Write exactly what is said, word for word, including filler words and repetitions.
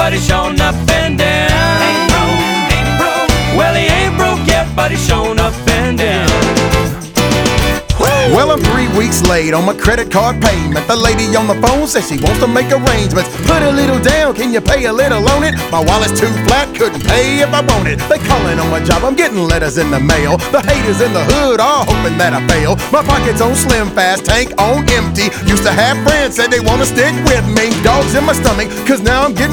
but he's shown up and down. Ain't broke, ain't broke. Well, he ain't broke yet, but he's shown up and down. Well, I'm three weeks late on my credit card payment. The lady on the phone says she wants to make arrangements. Put a little down, can you pay a little on it? My wallet's too flat, couldn't pay if I wanted. They calling on my job, I'm getting letters in the mail. The haters in the hood are hoping that I fail. My pocket's on slim fast, tank on empty. Used to have friends, said they wanna stick with me. Dogs in my stomach, cause now I'm getting